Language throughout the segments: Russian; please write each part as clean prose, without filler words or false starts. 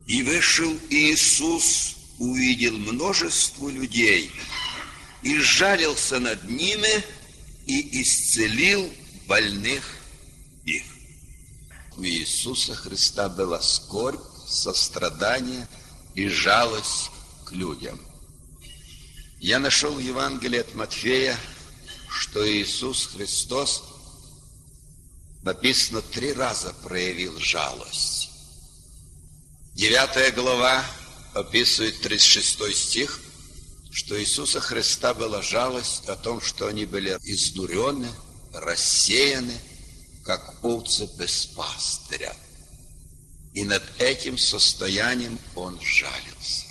И вышел Иисус, увидел множество людей, и сжалился над ними, и исцелил больных их. У Иисуса Христа была скорбь, сострадание и жалость к людям. Я нашел в Евангелии от Матфея, что Иисус Христос, написано, 3 раза проявил жалость. 9 глава описывает 36 стих, что Иисуса Христа была жалость о том, что они были изнурены, рассеяны, как овцы без пастыря. И над этим состоянием Он жалился.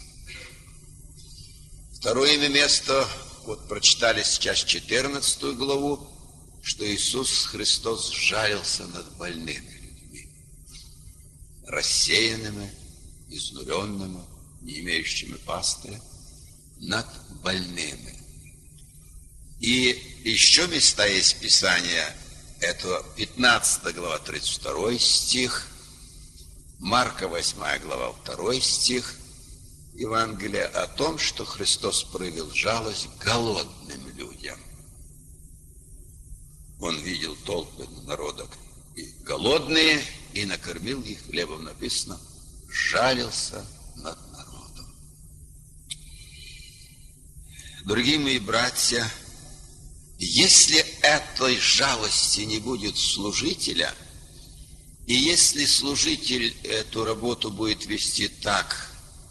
Второе место, вот прочитали сейчас 14 главу, что Иисус Христос жалился над больными людьми, рассеянными, изнуренными, не имеющими пастыря, над больными. И еще места есть Писания, это 15 глава, 32 стих, Марка 8 глава, 2 стих, Евангелие о том, что Христос проявил жалость к голодным людям. Он видел толпы народа и голодные, и накормил их хлебом, написано, жалился над народом. Дорогие мои братья, если этой жалости не будет служителя, и если служитель эту работу будет вести так,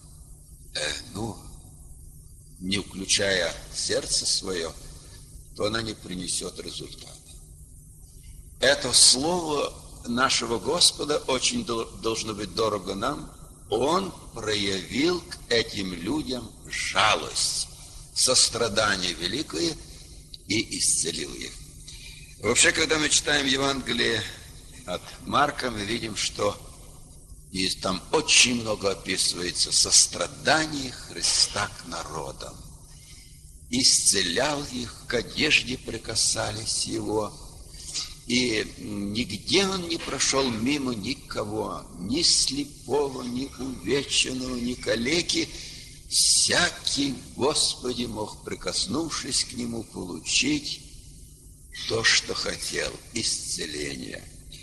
не включая сердце свое, то она не принесет результата. Это слово нашего Господа очень должно быть дорого нам. Он проявил к этим людям жалость, сострадание великое и исцелил их. Вообще, когда мы читаем Евангелие от Марка, мы видим, что и там очень много описывается сострадание Христа к народам. Исцелял их, к одежде прикасались его. И нигде он не прошел мимо никого, ни слепого, ни увеченного, ни калеки. Всякий, Господи, мог, прикоснувшись к нему, получить то, что хотел, исцеление.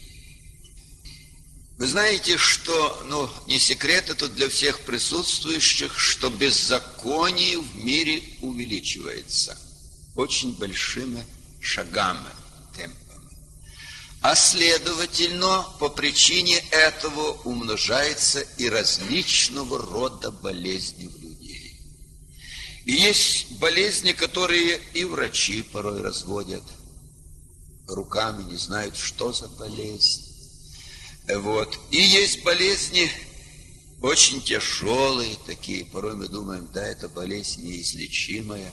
Вы знаете, что, не секрет это для всех присутствующих, что беззаконие в мире увеличивается очень большими шагами, темпами. А следовательно, по причине этого умножается и различного рода болезни в людей. И есть болезни, которые и врачи порой разводят руками, не знают, что за болезнь. И есть болезни очень тяжелые такие, порой мы думаем, да, это болезнь неизлечимая.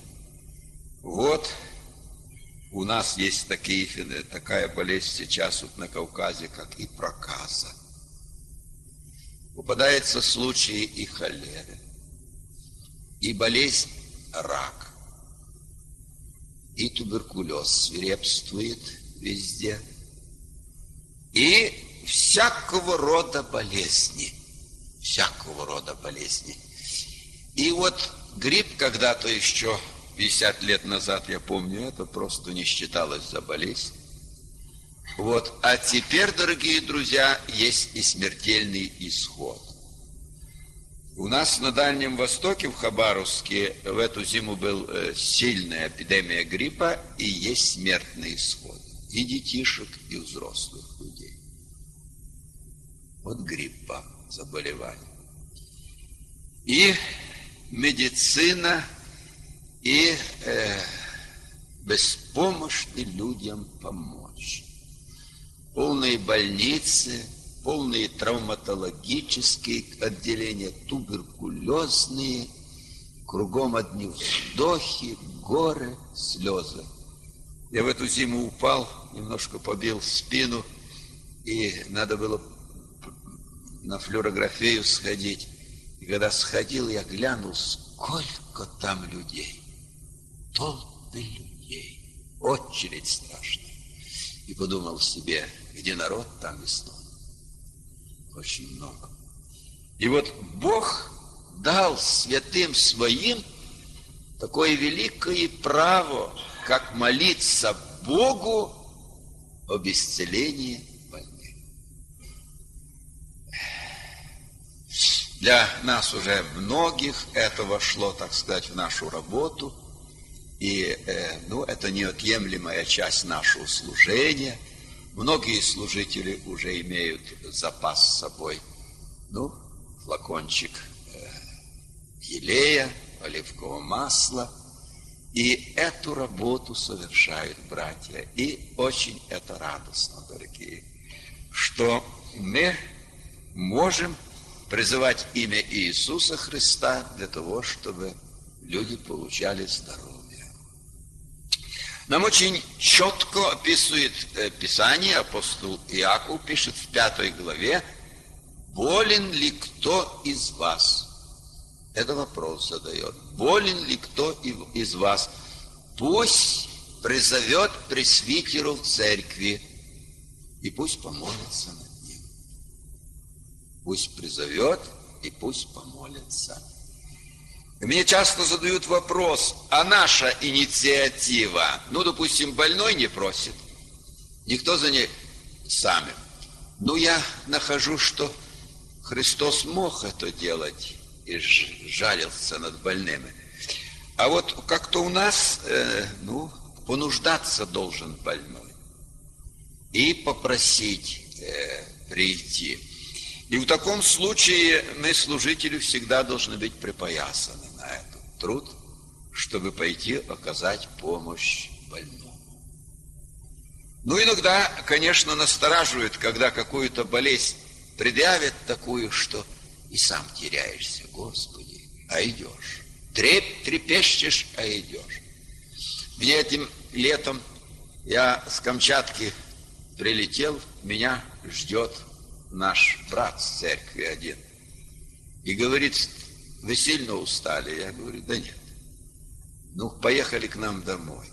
У нас есть такая болезнь сейчас на Кавказе, как и проказа. Попадаются случаи и холеры, и болезнь рак, и туберкулез свирепствует везде, и всякого рода болезни. И грипп когда-то еще 50 лет назад, я помню, это просто не считалось за болезнь. А теперь, дорогие друзья, есть и смертельный исход. У нас на Дальнем Востоке, в Хабаровске, в эту зиму была сильная эпидемия гриппа, и есть смертный исход и детишек, и взрослых людей. Гриппа, заболевание. И медицина, и беспомощны людям помочь. Полные больницы, полные травматологические отделения, туберкулезные, кругом одни вздохи, горы, слезы. Я в эту зиму упал, немножко побил спину, и надо было на флюорографию сходить. И когда сходил, я глянул, сколько там людей. Толпы людей. Очередь страшная. И подумал себе, где народ, там и сон. Очень много. И вот Бог дал святым своим такое великое право, как молиться Богу об исцелении больных. Для нас уже многих это вошло, так сказать, в нашу работу. И это неотъемлемая часть нашего служения. Многие служители уже имеют запас с собой, флакончик елея, оливкового масла. И эту работу совершают братья. И очень это радостно, дорогие, что мы можем призывать имя Иисуса Христа для того, чтобы люди получали здоровье. Нам очень четко описывает Писание, апостол Иаков пишет в 5 главе: «Болен ли кто из вас?» Это вопрос задает. «Болен ли кто из вас? Пусть призовет пресвитеру в церкви, и пусть помолится над ним». Пусть призовет, и пусть помолится. И мне часто задают вопрос: а наша инициатива? Допустим, больной не просит, никто за ней сами. Я нахожу, что Христос мог это делать и жалился над больными. А вот как-то у нас, понуждаться должен больной и попросить прийти. И в таком случае мы, служители, всегда должны быть припоясаны на этот труд, чтобы пойти оказать помощь больному. Иногда, конечно, настораживает, когда какую-то болезнь предъявят такую, что и сам теряешься. Господи, а идешь. Трепещешь, а идешь. Мне этим летом, я с Камчатки прилетел, меня ждет наш брат с церкви один. И говорит: вы сильно устали? Я говорю: да нет. Поехали к нам домой.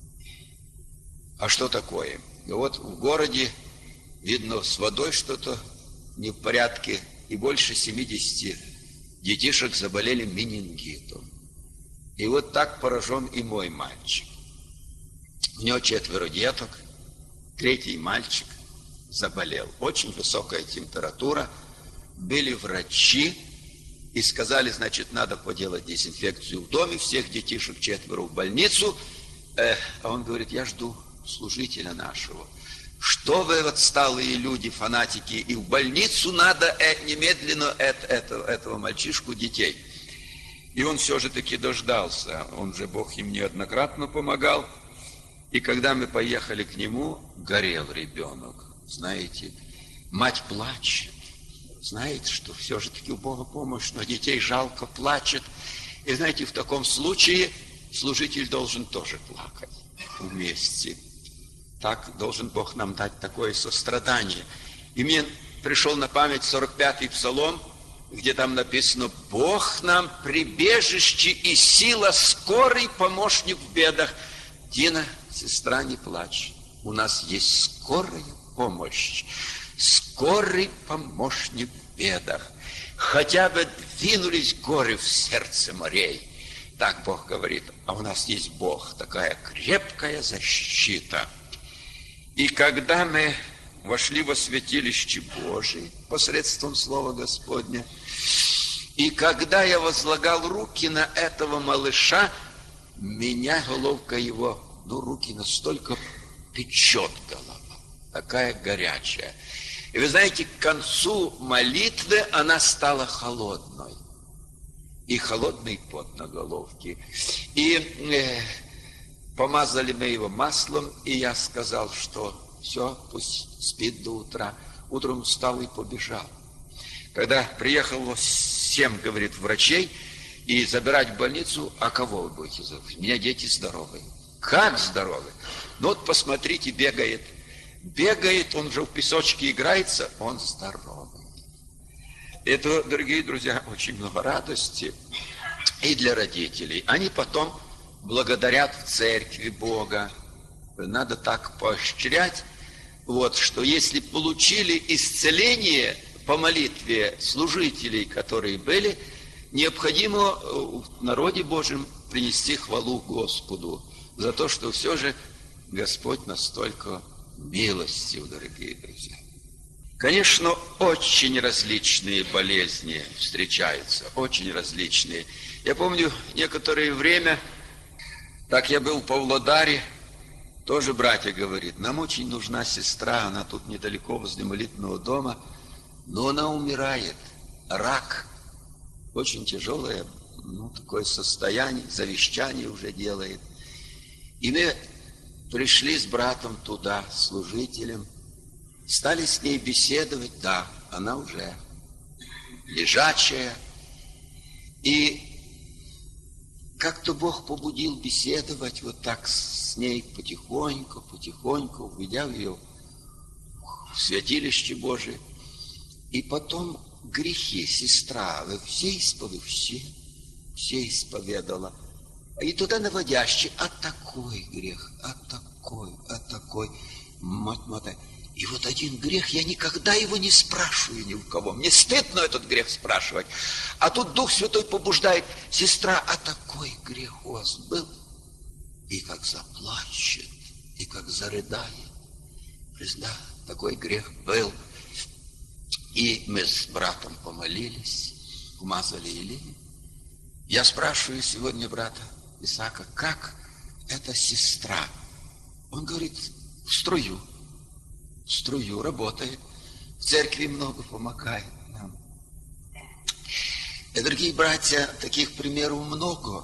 А что такое? И вот в городе, видно, с водой что-то не в порядке, и больше 70 детишек заболели менингитом. И вот так поражен и мой мальчик. У него 4 деток, 3-й мальчик заболел. Очень высокая температура. Были врачи и сказали, значит, надо поделать дезинфекцию в доме, всех детишек 4 в больницу. А он говорит: я жду служителя нашего. Что вы, отсталые люди, фанатики, и в больницу надо немедленно этого мальчишку, детей. И он все же таки дождался. Он же, Бог им неоднократно помогал. И когда мы поехали к нему, горел ребенок. Знаете, мать плачет. Знаете, что все же таки у Бога помощь, но детей жалко, плачет. И знаете, в таком случае служитель должен тоже плакать вместе. Так должен Бог нам дать такое сострадание. И мне пришел на память 45-й псалом, где там написано: «Бог нам прибежище и сила, скорый помощник в бедах». Дина, сестра, не плачь. У нас есть скорая помощь, скорый помощник в бедах. Хотя бы двинулись горы в сердце морей. Так Бог говорит. А у нас есть Бог, такая крепкая защита. И когда мы вошли во святилище Божие посредством Слова Господня, и когда я возлагал руки на этого малыша, меня головка его, руки настолько печет голова, такая горячая. И вы знаете, к концу молитвы она стала холодной. И холодный пот на головке. И помазали мы его маслом, и я сказал, что все, пусть спит до утра. Утром встал и побежал. Когда приехало 7, говорит, врачей, и забирать в больницу, а кого вы будете забирать? У меня дети здоровые. Как здоровые? Вот посмотрите, бегает. Бегает, он же в песочке играется, он здоровый. Это, дорогие друзья, очень много радости и для родителей. Они потом благодарят в церкви Бога. Надо так поощрять, что если получили исцеление, по молитве служителей, которые были, необходимо в народе Божьем принести хвалу Господу за то, что все же Господь настолько милостив, дорогие друзья. Конечно, очень различные болезни встречаются, очень различные. Я помню, некоторое время, так я был в Павлодаре, тоже братья говорит, нам очень нужна сестра, она тут недалеко возле молитвенного дома, но она умирает, рак, очень тяжелое, такое состояние, завещание уже делает. И мы пришли с братом туда, служителем, стали с ней беседовать, да, она уже лежачая. И как-то Бог побудил беседовать вот так с ней потихоньку, введя ее в святилище Божие. И потом грехи, сестра, вы все исповедала. И туда наводящий, такой грех, такой, мать. И вот один грех, я никогда его не спрашиваю ни у кого. Мне стыдно этот грех спрашивать. А тут Дух Святой побуждает, сестра, такой грех у вас был? И как заплачет, и как зарыдает. Да, такой грех был. И мы с братом помолились, умазали Илью. Я спрашиваю сегодня брата Исаака, как эта сестра? Он говорит, в струю работает, в церкви много помогает нам. Дорогие братья, таких примеров много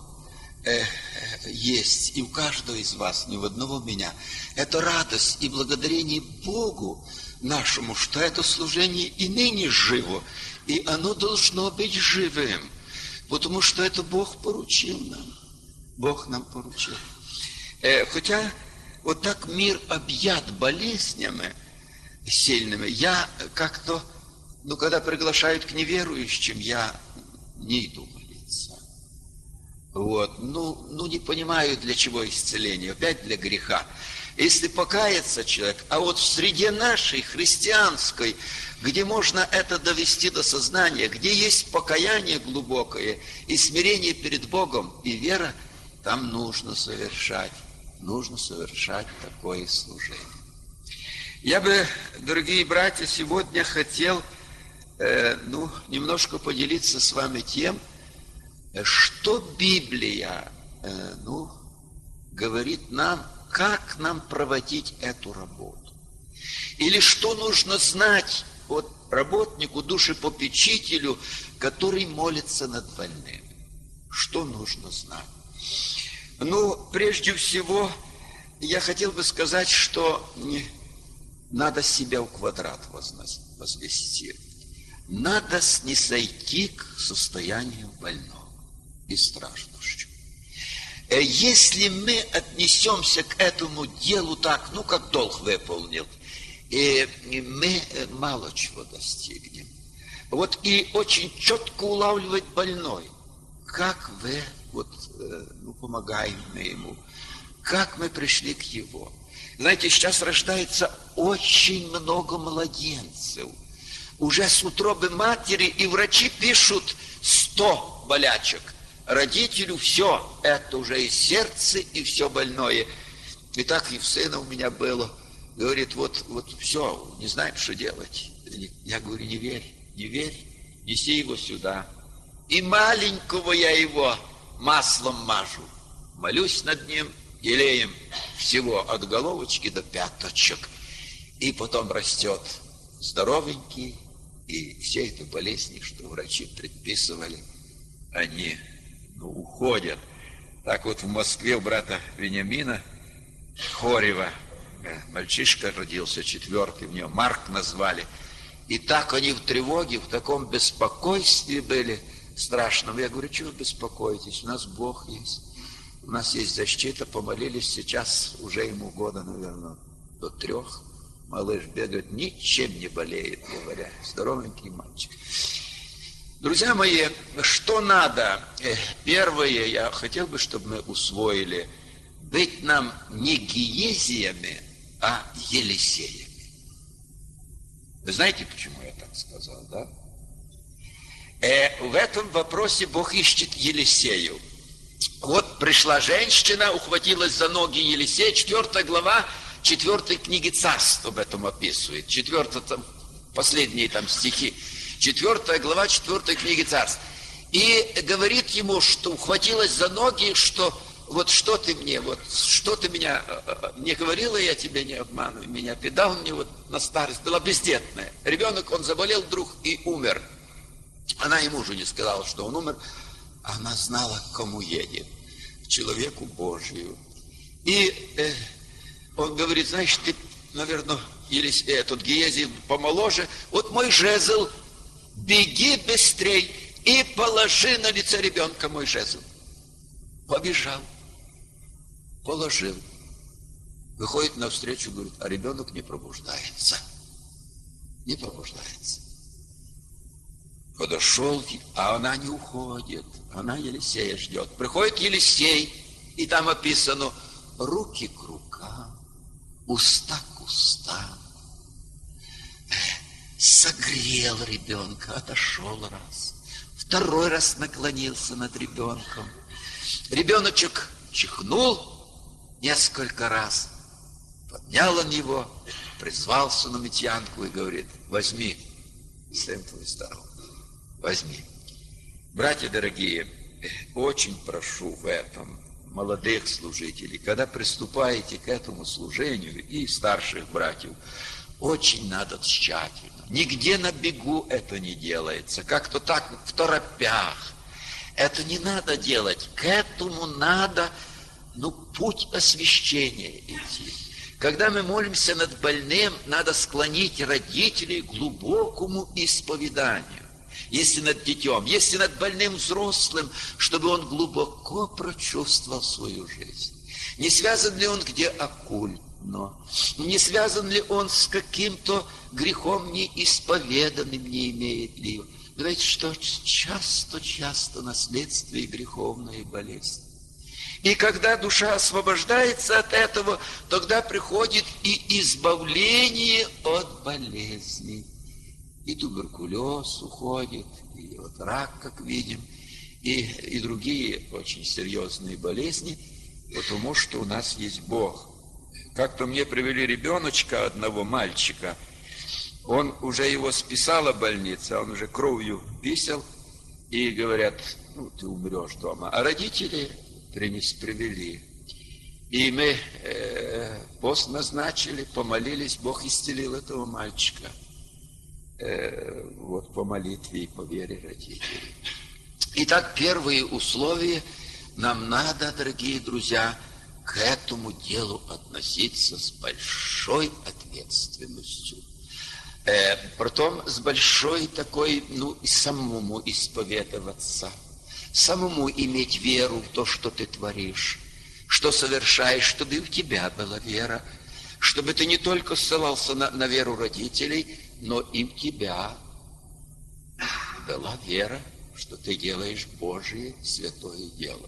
есть, и у каждого из вас, ни у одного меня. Это радость и благодарение Богу нашему, что это служение и ныне живо, и оно должно быть живым, потому что это Бог поручил нам. Бог нам поручил. Хотя вот так мир объят болезнями сильными, я как-то, когда приглашают к неверующим, я не иду молиться. Вот, не понимаю, для чего исцеление, опять для греха. Если покаяться человек, а вот в среде нашей христианской, где можно это довести до сознания, где есть покаяние глубокое и смирение перед Богом и вера, там нужно совершать такое служение. Я бы, дорогие братья, сегодня хотел немножко поделиться с вами тем, что Библия говорит нам, как нам проводить эту работу. Или что нужно знать работнику, душепопечителю, который молится над больными. Что нужно знать? Прежде всего, я хотел бы сказать, что надо себя в квадрат возвести. Надо снисойти к состоянию больного и страждущего. Если мы отнесемся к этому делу так, как долг выполнил, мы мало чего достигнем. И очень четко улавливать больной, как вы помогаем мы ему, как мы пришли к его. Знаете, сейчас рождается очень много младенцев. Уже с утробы матери, и врачи пишут 100 болячек. Родителю все, это уже и сердце, и все больное. И так и в сына у меня было. Говорит, вот все, не знаем, что делать. Я говорю, не верь, неси его сюда. И маленького я его маслом мажу. Молюсь над ним, елеем всего от головочки до пяточек. И потом растет здоровенький, и все эти болезни, что врачи предписывали, они уходят. Так в Москве у брата Вениамина Хорева мальчишка родился 4-й, в него Марк назвали. И так они в тревоге, в таком беспокойстве были страшном. Я говорю, чего вы беспокоитесь? У нас Бог есть. У нас есть защита, помолились. Сейчас уже ему года, наверное, до 3. Малыш бегает, ничем не болеет, говоря. Здоровенький мальчик. Друзья мои, что надо? Первое, я хотел бы, чтобы мы усвоили. Быть нам не Гиезиями, а Елисеями. Вы знаете, почему я так сказал, да? В этом вопросе Бог ищет Елисею. Вот пришла женщина, ухватилась за ноги Елисея, 4 глава 4 книги Царств об этом описывает. 4, там, последние там стихи. 4 глава 4 книги Царств. И говорит ему, что ухватилась за ноги, что вот что ты мне, вот что ты меня, не говорила я тебе, не обманывай меня, ты дал мне вот на старость, была бездетная. Ребенок, он заболел вдруг и умер. Она и мужу не сказала, что он умер. Она знала, к кому едет, к человеку Божию. И он говорит, знаешь, ты, наверное, тот Гиези помоложе, вот мой жезл, беги быстрей и положи на лице ребенка мой жезл. Побежал, положил. Выходит навстречу, говорит, а ребенок не пробуждается. Не пробуждается. Подошел, а она не уходит. Она Елисея ждет. Приходит Елисей, и там описано руки к рукам, уста к устам. Согрел ребенка, отошел раз. Второй раз наклонился над ребенком. Ребеночек чихнул несколько раз. Поднял он его, призвал сунамитянку и говорит, возьми, сын твой здоров. Возьми. Братья дорогие, очень прошу в этом молодых служителей, когда приступаете к этому служению и старших братьев, очень надо тщательно. Нигде на бегу это не делается, как-то так в торопях. Это не надо делать. К этому надо, путь освящения идти. Когда мы молимся над больным, надо склонить родителей к глубокому исповеданию. Если над детем, если над больным взрослым, чтобы он глубоко прочувствовал свою жизнь. Не связан ли он где оккультно, не связан ли он с каким-то грехом неисповеданным, не имеет ли его. Знаете, что часто наследствие греховной болезни. И когда душа освобождается от этого, тогда приходит и избавление от болезней. И туберкулез уходит, и вот рак, как видим, и другие очень серьезные болезни, потому что у нас есть Бог. Как-то мне привели ребеночка, одного мальчика, он уже его списала больница, он уже кровью писал, и говорят, ты умрешь дома. А родители привели. И мы пост назначили, помолились, Бог исцелил этого мальчика. Вот по молитве и по вере родителей. Итак, первые условия, нам надо, дорогие друзья, к этому делу относиться с большой ответственностью. Притом с большой такой, и самому исповедоваться, самому иметь веру в то, что ты творишь, что совершаешь, чтобы и у тебя была вера, чтобы ты не только ссылался на веру родителей, но и в тебя была вера, что ты делаешь Божие святое дело.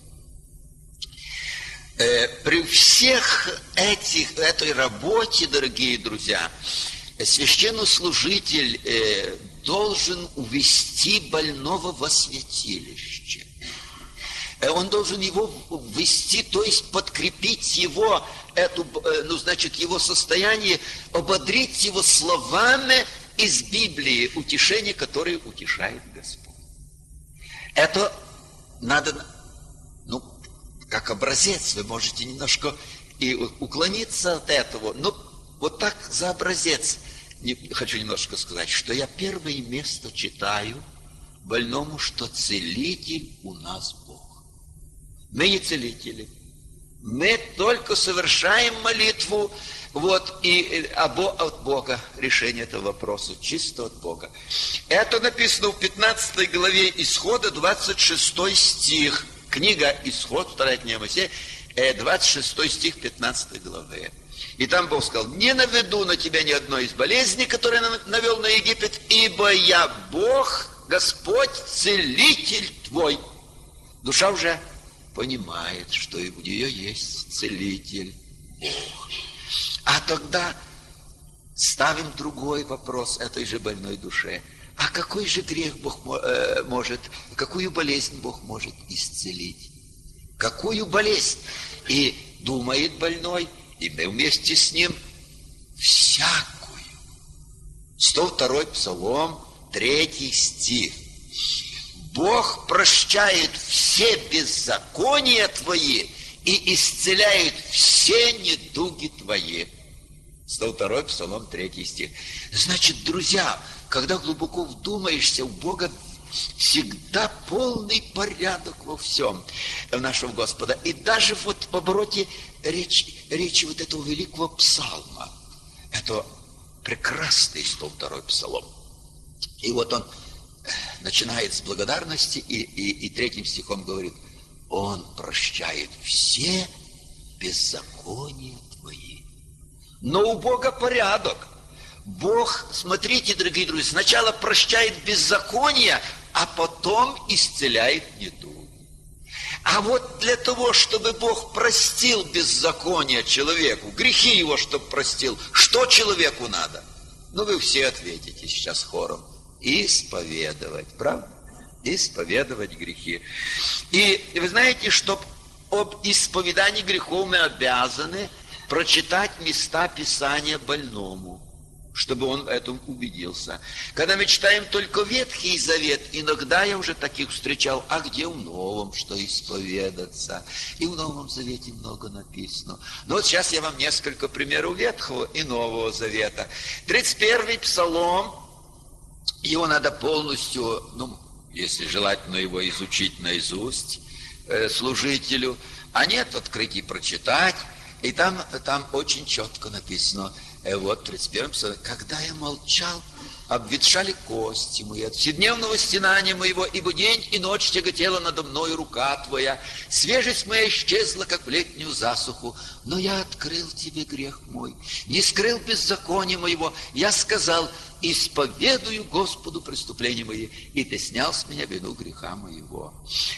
При всех этой работе, дорогие друзья, священнослужитель должен увести больного во святилище. Он должен его ввести, то есть подкрепить его, его состояние, ободрить его словами из Библии, утешение, которое утешает Господь. Это надо, как образец, вы можете немножко и уклониться от этого, но вот так за образец хочу немножко сказать, что я первое место читаю больному, что целитель у нас Бог. Мы не целители. Мы только совершаем молитву, и от Бога решение этого вопроса, чисто от Бога. Это написано в 15 главе Исхода, 26 стих. Книга Исход, 2 книга Моисея, 26 стих 15 главы. И там Бог сказал, не наведу на тебя ни одной из болезней, которые навел на Египет, ибо я Бог, Господь, целитель твой. Душа уже понимает, что у нее есть целитель Бог. А тогда ставим другой вопрос этой же больной душе. А какой же грех Бог может, какую болезнь Бог может исцелить? Какую болезнь? И думает больной, и мы вместе с ним, всякую. 102-й Псалом, 3 стих. Бог прощает все беззакония твои и исцеляет все недуги твои. 102-й Псалом, 3 стих. Значит, друзья, когда глубоко вдумаешься, у Бога всегда полный порядок во всем нашего Господа. И даже вот в обороте речи вот этого великого псалма, это прекрасный 102-й Псалом. И вот он начинает с благодарности и 3 стихом говорит: Он прощает все беззакония твои. Но у Бога порядок. Бог, смотрите, дорогие друзья, сначала прощает беззакония, а потом исцеляет недуги. А вот для того, чтобы Бог простил беззаконие человеку, грехи его, чтобы простил, что человеку надо? Ну, вы все ответите сейчас хором. Исповедовать, правда? Исповедовать грехи. И вы знаете, что об исповедании грехов мы обязаны прочитать места Писания больному, чтобы он в этом убедился. Когда мы читаем только Ветхий Завет, иногда я уже таких встречал, а где в Новом, что исповедаться? И в Новом Завете много написано. Но вот сейчас я вам несколько примеров Ветхого и Нового Завета. 31-й Псалом, его надо полностью, ну, если желательно его изучить наизусть служителю, а нет, открыть и прочитать. И там очень четко написано, вот 31 Псалом: когда я молчал, обветшали кости мои от вседневного стенания моего, ибо день и ночь тяготела надо мною рука твоя. Свежесть моя исчезла, как в летнюю засуху, но я открыл тебе грех мой, не скрыл беззакония моего. Я сказал: исповедую Господу преступления мои, и ты снял с меня вину греха моего.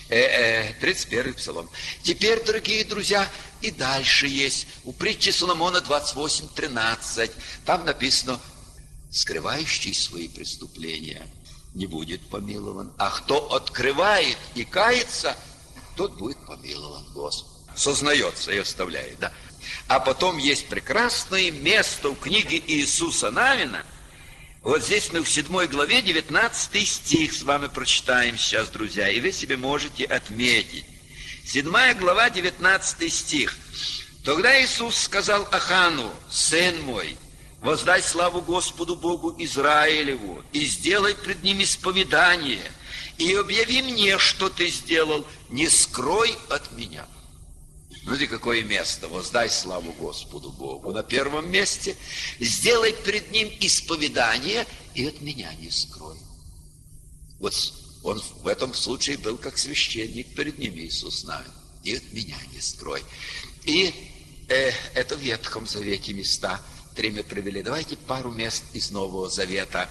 31 Псалом. Теперь, дорогие друзья, и дальше есть. У притчи Соломона 28:13. Там написано: скрывающий свои преступления не будет помилован, а кто открывает и кается, тот будет помилован Господом. Сознается и оставляет, да. А потом есть прекрасное место в книге Иисуса Навина. Вот здесь мы в 7 главе 19 стих с вами прочитаем сейчас, друзья, и вы себе можете отметить. 7 глава, 19 стих. Тогда Иисус сказал Ахану: сын мой, воздай славу Господу Богу Израилеву, и сделай пред ним исповедание, и объяви мне, что ты сделал, не скрой от меня. Смотрите, какое место: воздай славу Господу Богу. На первом месте: сделай пред ним исповедание, и от меня не скрой. Вот он в этом случае был как священник перед ним, Иисус Навин. И от меня не скрой. И это в Ветхом Завете места 3 мы привели. Давайте пару мест из Нового Завета.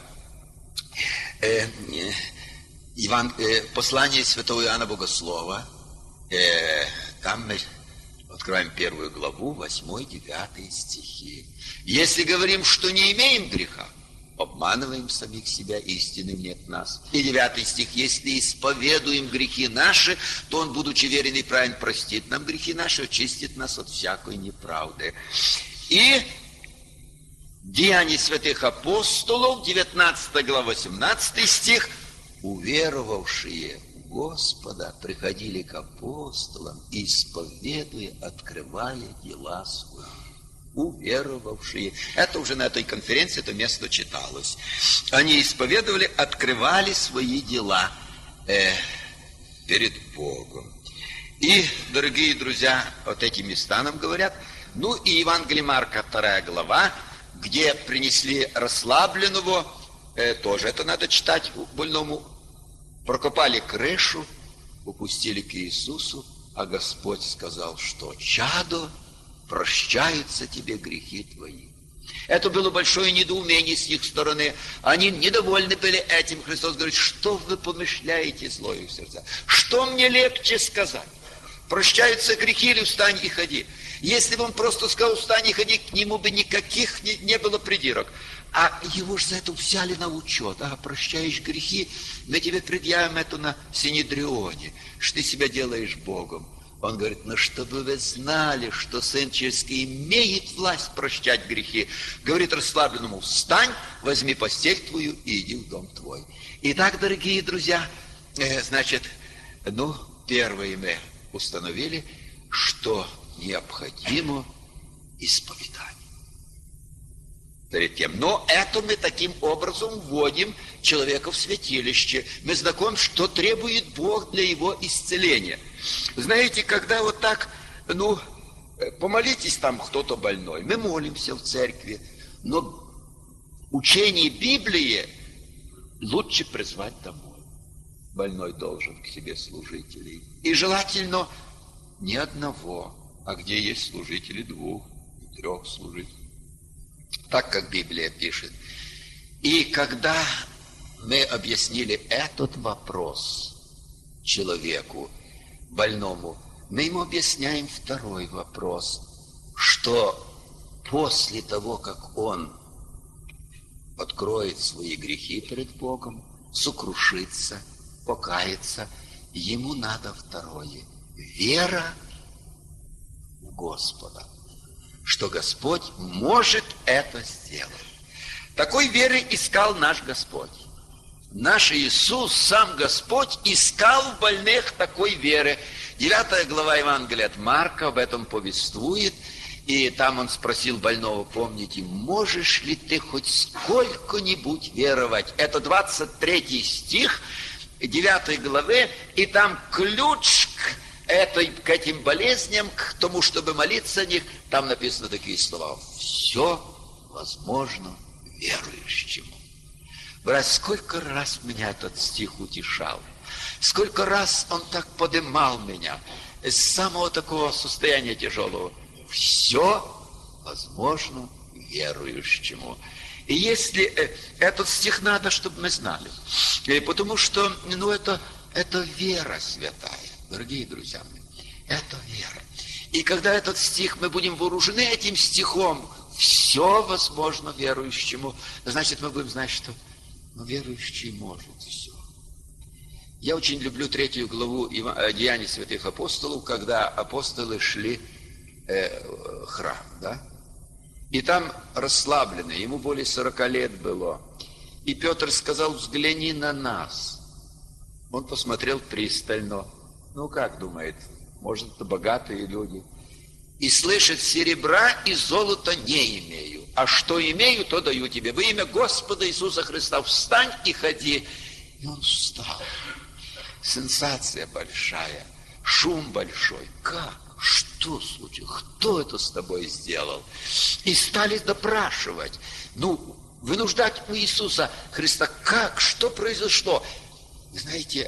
Послание святого Иоанна Богослова. Там мы открываем 1 главу, 8-9 стихи. Если говорим, что не имеем греха, обманываем самих себя, истины нет в нас. И 9 стих: если исповедуем грехи наши, то Он, будучи верен и праведен, простит нам грехи наши, очистит нас от всякой неправды. И Деяния святых апостолов, 19 глава, 18 стих: уверовавшие в Господа приходили к апостолам, исповедуя, открывая дела свои. Уверовавшие. Это уже на этой конференции это место читалось. Они исповедовали, открывали свои дела перед Богом. И, дорогие друзья, вот эти места нам говорят. Ну и Евангелие Марка, 2 глава, где принесли расслабленного, тоже это надо читать больному, прокопали крышу, упустили к Иисусу, а Господь сказал, что чадо, прощаются тебе грехи твои. Это было большое недоумение с их стороны. Они недовольны были этим. Христос говорит: что вы помышляете злое в сердце? Что мне легче сказать? Прощаются грехи или встань и ходи? Если бы он просто сказал, встань и ходи, к нему бы никаких не было придирок. А его же за это взяли на учет. Прощаешь грехи, мы тебе предъявим это на Синедрионе, что ты себя делаешь Богом. Он говорит, чтобы вы знали, что Сын Человеческий имеет власть прощать грехи. Говорит расслабленному, встань, возьми постель твою и иди в дом твой. Итак, дорогие друзья, первое мы установили, что необходимо исповедание перед тем. Но это мы таким образом вводим человека в святилище. Мы знакомы, что требует Бог для его исцеления. Знаете, когда вот так, помолитесь, там кто-то больной, мы молимся в церкви, но учение Библии лучше призвать домой. Больной должен к себе служителей. И желательно не одного, а где есть служители 2 и 3 служителей. Так, как Библия пишет. И когда мы объяснили этот вопрос человеку, больному, мы ему объясняем второй вопрос, что после того, как он откроет свои грехи перед Богом, сокрушится, покается, ему надо второе – вера в Господа, что Господь может это сделать. Такой веры искал наш Господь. Наш Иисус, сам Господь, искал в больных такой веры. 9 глава Евангелия от Марка об этом повествует. И там он спросил больного, помните, можешь ли ты хоть сколько-нибудь веровать? Это 23 стих 9 главы, и там ключ к этим болезням, к тому, чтобы молиться о них, там написаны такие слова. Все возможно верующему. Брат, сколько раз меня этот стих утешал, сколько раз он так поднимал меня из самого такого состояния тяжелого. Все возможно верующему. И если этот стих надо, чтобы мы знали, потому что, это вера святая, дорогие друзья мои, это вера. И когда этот стих, мы будем вооружены этим стихом, все возможно верующему, значит, мы будем знать, что верующий может все. Я очень люблю 3 главу Деяний святых апостолов, когда апостолы шли в храм, да? И там расслабленный, ему более 40 лет было. И Петр сказал, взгляни на нас. Он посмотрел пристально. Как думает, может, это богатые люди. И слышит, серебра и золота не имею, а что имею, то даю тебе. Во имя Господа Иисуса Христа встань и ходи. И он встал. Сенсация большая, шум большой. Как? Что случилось? Кто это с тобой сделал? И стали допрашивать, вынуждать у Иисуса Христа. Как? Что произошло? Знаете,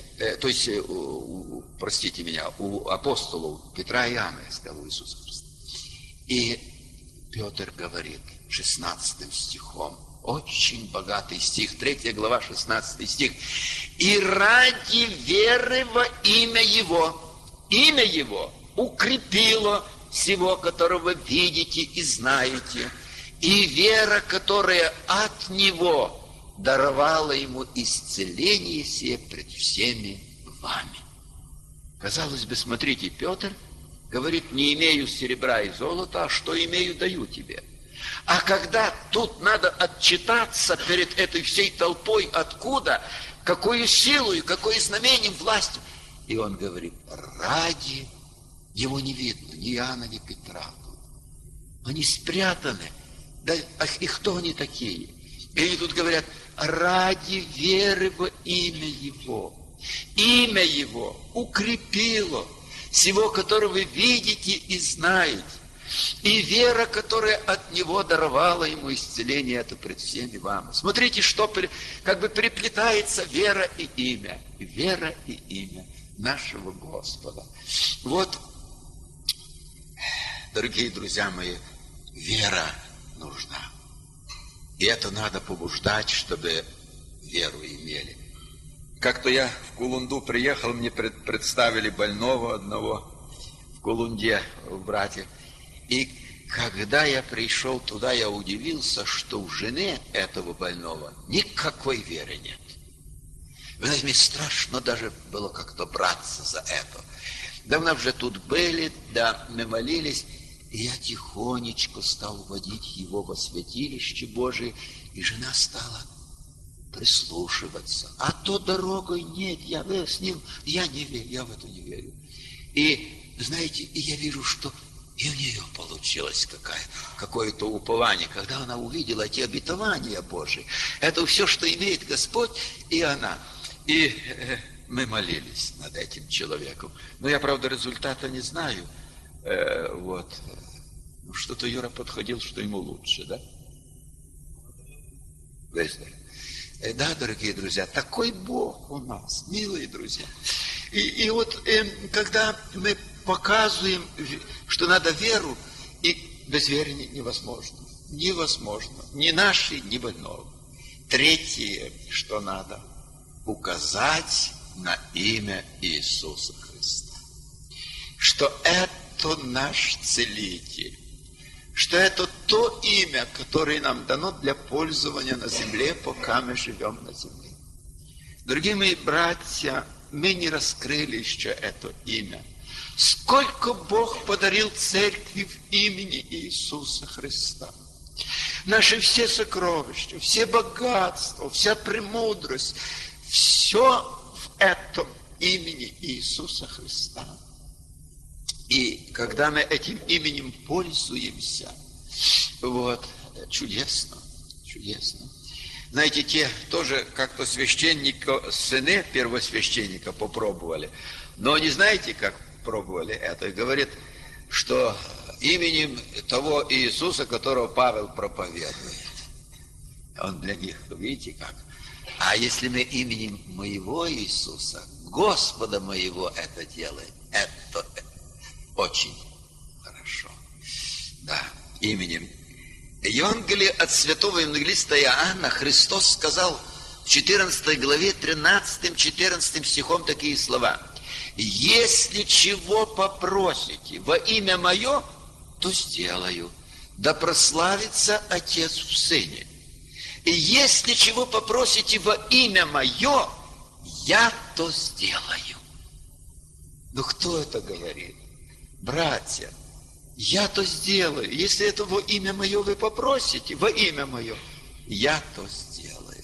простите меня, у апостолов Петра и Иоанна, я сказал, у Иисуса Христа. И Петр говорит 16 стихом, очень богатый стих, 3 глава, 16 стих. «И ради веры во имя Его укрепило сего, которого видите и знаете, и вера, которая от Него даровала ему исцеление сие пред всеми вами». Казалось бы, смотрите, Петр говорит, не имею серебра и золота, а что имею, даю тебе. А когда тут надо отчитаться перед этой всей толпой, откуда, какую силу и какое знамением, властью, и он говорит, ради, его не видно, ни Иоанна, ни Петра. Они спрятаны. Да, и кто они такие? И они тут говорят, ради веры во имя Его. Имя Его укрепило сего, которого вы видите и знаете. И вера, которая от Него даровала Ему исцеление, это пред всеми вами. Смотрите, что как бы переплетается вера и имя. Вера и имя нашего Господа. Вот, дорогие друзья мои, вера нужна. И это надо побуждать, чтобы веру имели. Как-то я в Кулунду приехал, мне представили больного одного в Кулунде, в брате. И когда я пришел туда, я удивился, что у жены этого больного никакой веры нет. Вы знаете, мне страшно даже было как-то браться за это. Давно уже тут были, да, мы молились, и я тихонечко стал водить его во святилище Божие, и жена стала прислушиваться. А то дорогой нет, я с ним, я не верю, я в это не верю. И, знаете, и я вижу, что и у нее получилось какое-то упование, когда она увидела эти обетования Божии. Это все, что имеет Господь, и она. И мы молились над этим человеком. Но я, правда, результата не знаю. Вот. Что-то Юра подходил, что ему лучше, да? Да, дорогие друзья, такой Бог у нас, милые друзья. И вот когда мы показываем, что надо веру, и без веры невозможно. Невозможно. Ни нашей, ни больного. Третье, что надо, указать на имя Иисуса Христа. Что это наш Целитель. Что это то имя, которое нам дано для пользования на земле, пока мы живем на земле. Дорогие мои братья, мы не раскрыли еще это имя. Сколько Бог подарил церкви в имени Иисуса Христа. Наши все сокровища, все богатства, вся премудрость, все в этом имени Иисуса Христа. И когда мы этим именем пользуемся, вот, чудесно, чудесно. Знаете, те тоже как-то священника, сыны первосвященника попробовали, но не знаете, как пробовали это. И говорит, что именем того Иисуса, которого Павел проповедует. Он для них, видите как? А если мы именем моего Иисуса, Господа моего это делаем, это очень хорошо. Да, именем. Евангелие от святого евангелиста Иоанна Христос сказал в 14 главе 13-14 стихом такие слова. «Если чего попросите во имя Мое, то сделаю, да прославится Отец в Сыне. И если чего попросите во имя Мое, я то сделаю». Ну кто это говорит? Братья, я то сделаю. Если это во имя Мое вы попросите, во имя Мое, я то сделаю.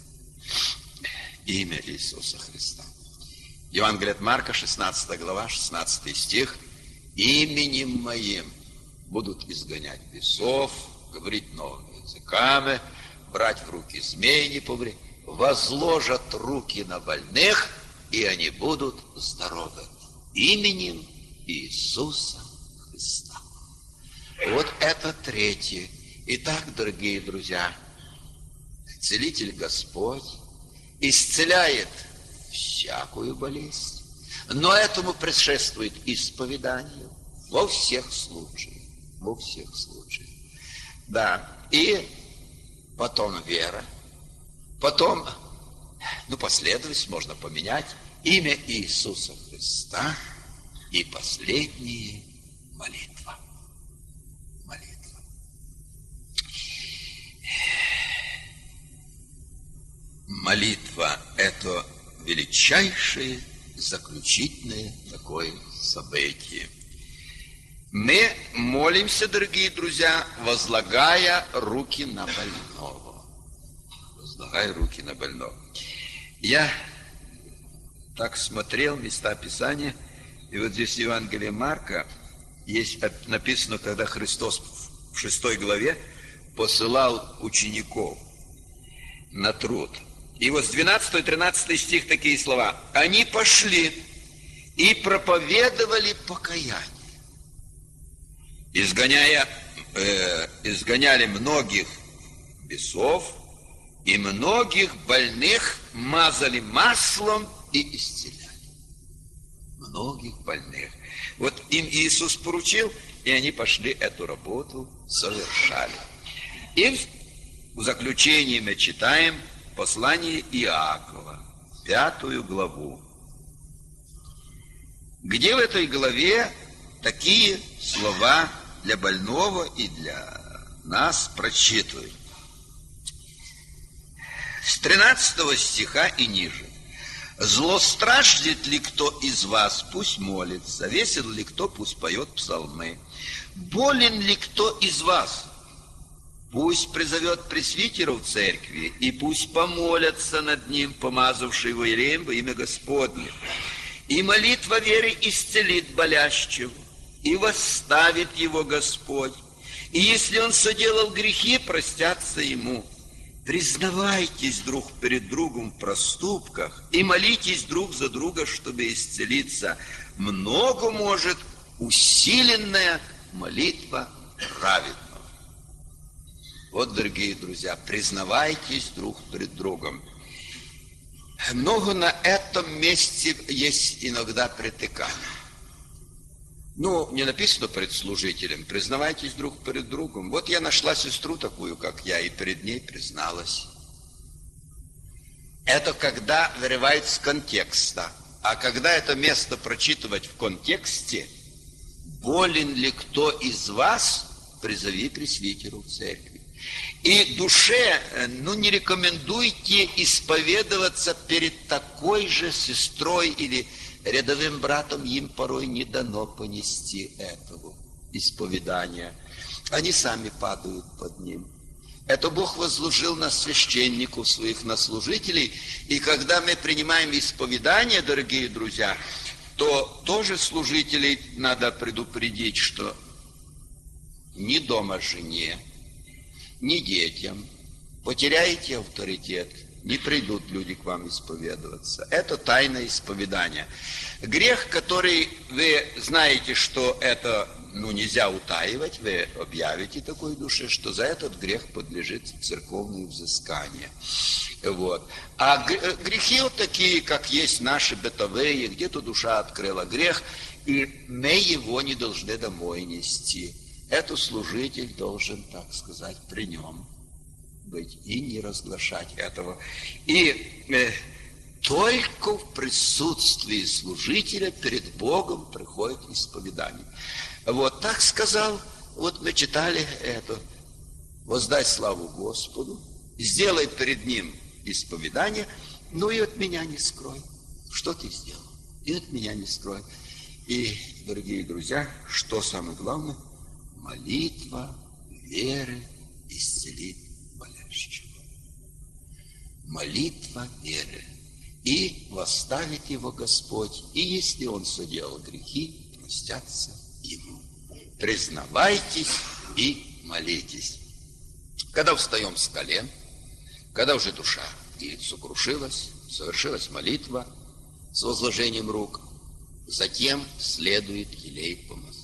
Имя Иисуса Христа. Евангелие от Марка, 16 глава, 16 стих. «Именем Моим будут изгонять бесов, говорить новыми языками, брать в руки змей не повредят, возложат руки на больных, и они будут здоровы. Именем Иисуса Христа». Вот это третье. Итак, дорогие друзья, Целитель Господь исцеляет всякую болезнь, но этому предшествует исповедание во всех случаях. Во всех случаях. Да, и потом вера, потом, последовательность можно поменять, имя Иисуса Христа и последние молитва. Молитва. Молитва – это величайшее заключительное такое событие. Мы молимся, дорогие друзья, возлагая руки на больного. Возлагая руки на больного. Я так смотрел места Писания, и вот здесь в Евангелии Марка есть написано, когда Христос в 6 главе посылал учеников на труд. И вот с 12-13 стих такие слова. «Они пошли и проповедовали покаяние, изгоняли многих бесов, и многих больных мазали маслом и исцеляли». Многих больных. Вот им Иисус поручил, и они пошли эту работу совершали. И в заключении мы читаем послание Иакова, 5 главу, где в этой главе такие слова для больного и для нас прочитываю. С 13 стиха и ниже. «Злостраждет ли кто из вас, пусть молится, весел ли кто, пусть поет псалмы. Болен ли кто из вас, пусть призовет пресвитеров церкви, и пусть помолятся над ним, помазавший его Елеем во имя Господне. И молитва веры исцелит болящего, и восставит его Господь. И если он соделал грехи, простятся ему. Признавайтесь друг перед другом в проступках и молитесь друг за друга, чтобы исцелиться. Много может усиленная молитва праведного». Вот, дорогие друзья, признавайтесь друг перед другом. Много на этом месте есть иногда притыкания. Не написано пред служителем, признавайтесь друг перед другом. Вот я нашла сестру такую, как я, и перед ней призналась. Это когда вырывают с контекста. А когда это место прочитывать в контексте, болен ли кто из вас, призови пресвитеру в церкви. И душе, не рекомендуйте исповедоваться перед такой же сестрой или рядовым братом, им порой не дано понести этого исповедания. Они сами падают под ним. Это Бог возложил на священников своих, на служителей. И когда мы принимаем исповедание, дорогие друзья, то тоже служителей надо предупредить, что ни дома жене, ни детям потеряете авторитет, не придут люди к вам исповедоваться. Это тайное исповедание. Грех, который вы знаете, что это нельзя утаивать, вы объявите такой душе, что за этот грех подлежит церковное взыскание. Вот. А грехи вот такие, как есть наши бытовые, где-то душа открыла грех, и мы его не должны домой нести. Это служитель должен, так сказать, при нем быть и не разглашать этого. И только в присутствии служителя перед Богом приходит исповедание. Вот так сказал, вот мы читали это: воздай славу Господу, сделай перед Ним исповедание, и от меня не скрой. Что ты сделал? И от меня не скрой. И, дорогие друзья, что самое главное? Молитва веры исцелит болящего. Молитва веры. И восставит его Господь. И если он соделал грехи, простятся ему. Признавайтесь и молитесь. Когда встаем с колен, когда уже душа и сокрушилась, совершилась молитва с возложением рук, затем следует елей помазания.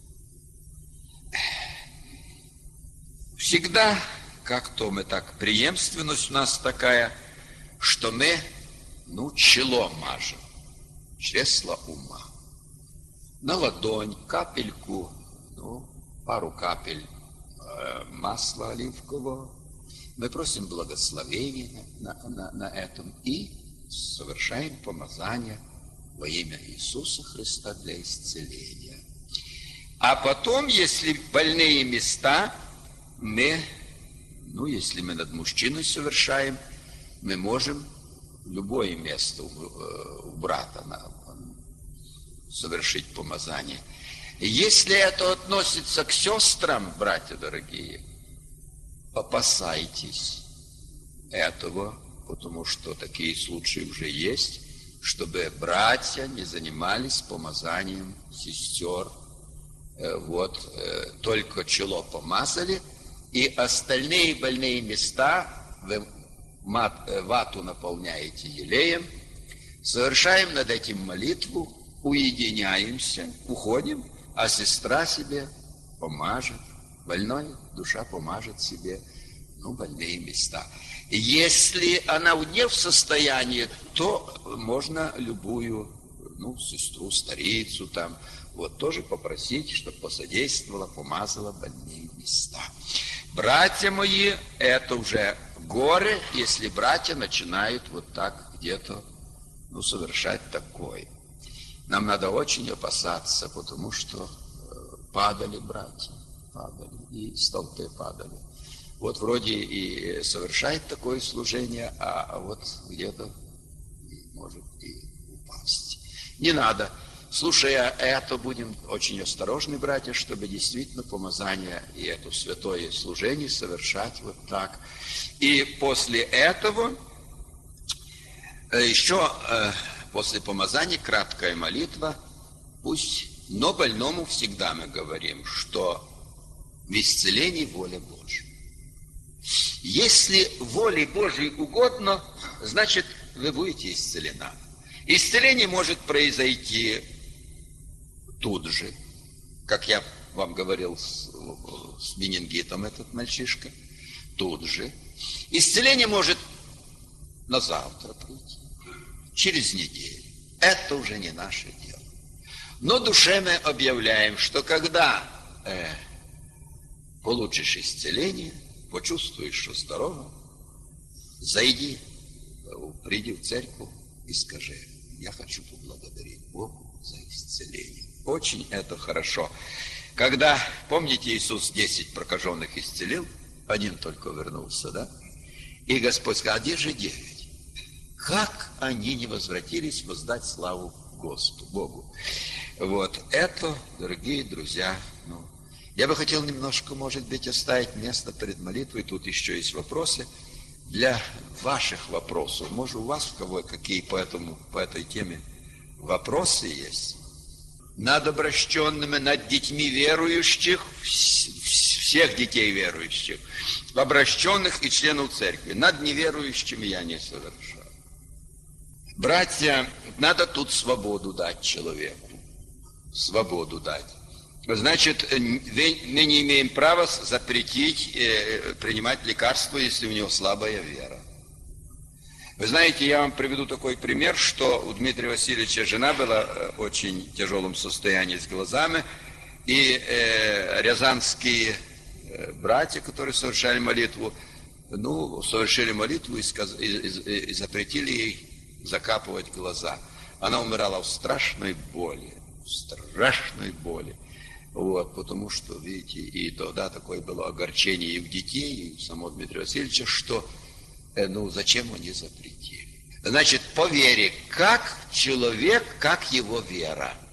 Всегда как-то мы так, преемственность у нас такая, что мы, чело мажем, чресло ума. На ладонь капельку, пару капель масла оливкового. Мы просим благословения на этом и совершаем помазание во имя Иисуса Христа для исцеления. А потом, если больные места, мы, если мы над мужчиной совершаем, мы можем любое место у брата совершить помазание. Если это относится к сестрам, братья дорогие, опасайтесь этого, потому что такие случаи уже есть, чтобы братья не занимались помазанием сестер. Только чело помазали, и остальные больные места вы вату наполняете елеем, совершаем над этим молитву, уединяемся, уходим, а сестра себе помажет, больной душа помажет себе, больные места. Если она не в состоянии, то можно любую, сестру, старицу там, тоже попросить, чтобы посодействовала, помазала больные места. Братья мои, это уже горе, если братья начинают так где-то, совершать такое. Нам надо очень опасаться, потому что падали братья. падали, и столпы падали. Вот вроде и совершает такое служение, а вот где-то может и упасть. Не надо. Слушая это, будем очень осторожны, братья, чтобы действительно помазание и это святое служение совершать вот так. И после этого еще после помазания краткая молитва, пусть, но больному всегда мы говорим, что в исцелении воля Божья. Если воле Божьей угодно, значит, вы будете исцелена. Исцеление может произойти тут же, как я вам говорил с менингитом этот мальчишка, тут же. Исцеление может на завтра прийти, через неделю. Это уже не наше дело. Но душе мы объявляем, что когда получишь исцеление, почувствуешь, что здорово, зайди, приди в церковь и скажи: я хочу поблагодарить Богу за исцеление. Очень это хорошо. Когда, помните, Иисус 10 прокаженных исцелил, один только вернулся, да? И Господь сказал: а где же 9? Как они не возвратились воздать славу Господу, Богу? Вот это, дорогие друзья, я бы хотел немножко, может быть, оставить место перед молитвой. Тут еще есть вопросы. Для ваших вопросов, может, у вас у кого какие по этой теме вопросы есть? Над обращенными, над детьми верующих, всех детей верующих, обращенных и членов церкви. Над неверующими я не совершаю. Братья, надо тут свободу дать человеку. Свободу дать. Значит, мы не имеем права запретить принимать лекарства, если у него слабая вера. Вы знаете, я вам приведу такой пример, что у Дмитрия Васильевича жена была в очень тяжелом состоянии с глазами, и рязанские братья, которые совершали молитву, совершили молитву и запретили ей закапывать глаза. Она умирала в страшной боли, Вот, потому что, видите, и тогда такое было огорчение и у детей, и у самого Дмитрия Васильевича, что, зачем они запретили? Значит, по вере, как человек, как его вера.